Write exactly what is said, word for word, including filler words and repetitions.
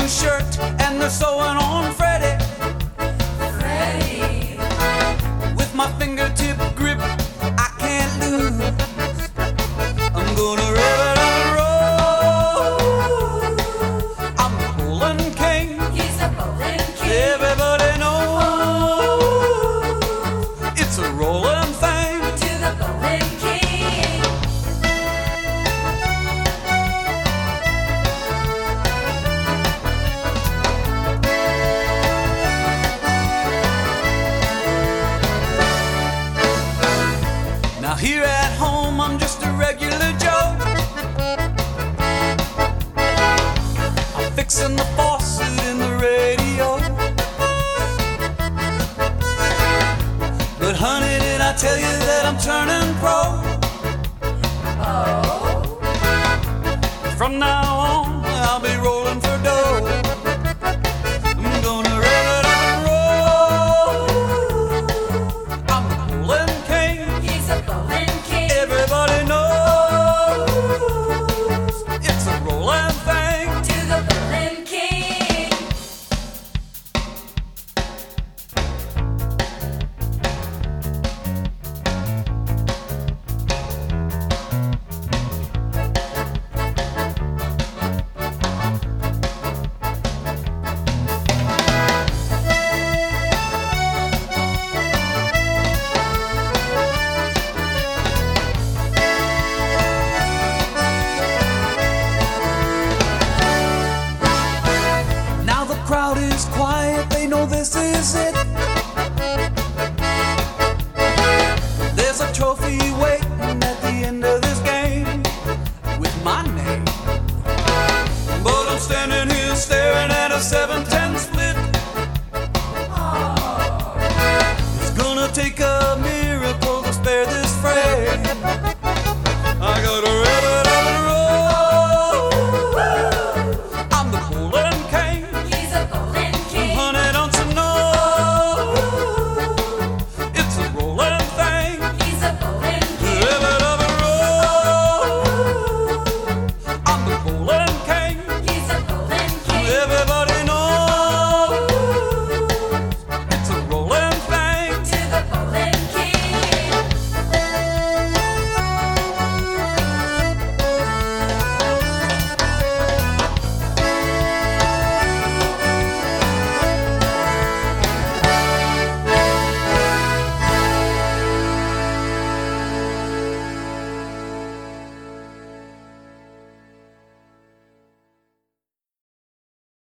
new shirt and they're sewing on Freddie. Freddie. With my fingertip grip, I can't lose. I'm gonna rev it up and roll. I'm the bowling king. He's the bowling king. Everybody knows it's a rolling thing. To the bowling king. Now here at home I'm just a regular Joe. I'm fixing the faucet in the radio. But honey, did I tell you that I'm turning pro? Oh. From now on I'll be rolling for dough. I'm gonna rev it up and roll. I'm the bowling king. He's the bowling king. Everybody knows it's a rolling thing. To the bowling king. Now the crowd is quiet, they know this is it. There's a trophy waiting at the end of this game with my name. But I'm standing here staring at a seventeen